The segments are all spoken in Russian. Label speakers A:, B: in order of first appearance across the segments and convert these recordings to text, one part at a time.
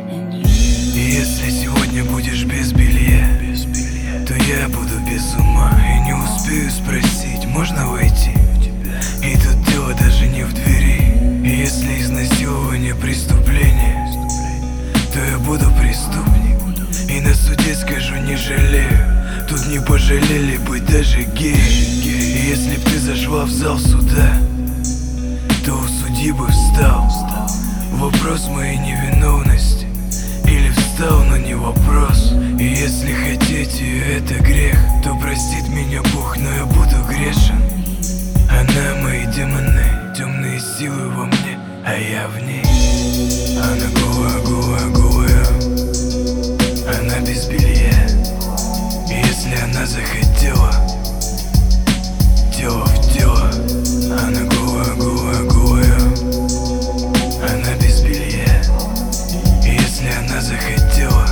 A: И если сегодня будешь без белья, то я буду без ума и не успею спросить, можно войти? И тут дело даже не в двери. И если изнасилование преступление, то я буду преступник. И на суде скажу, не жалею. Тут не пожалели быть даже геи. И если б ты зашла в зал суда, то у судьи бы встал вопрос моей невиновности. Или встал, но не вопрос. И если хотите, это грех, то простит меня Бог, но я буду грешен. Она мои демоны, темные силы во мне, а я в ней. Она голая, голая, голая. Она без белья. И если она захотела, тело в тело. Она голая, голая, голая. Она без белья. И если она захотела,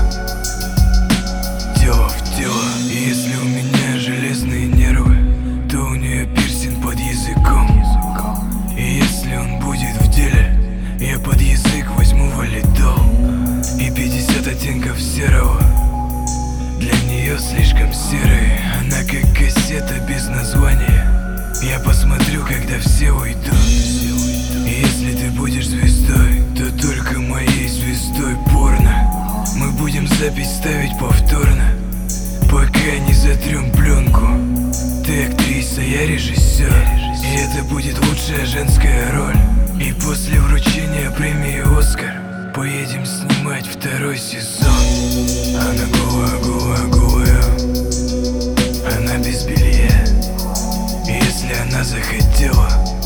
A: тело в тело. И если у меня железные нервы, то у нее пирсинг под языком. И если он будет в деле, я под язык возьму валидол. И 50 оттенков серого для нее слишком серый. Она как кассета без названия. Я посмотрю, когда все уйдут. И если ты будешь звездой, то только моей звездой порно. Мы будем запись ставить повторно, пока не затрем пленку. Ты актриса, я режиссер. И это будет лучшая женская роль. И после вручения премии «Оскар» поедем снимать второй сезон. Она голая, голая, голая. Она без белья. И если она захотела,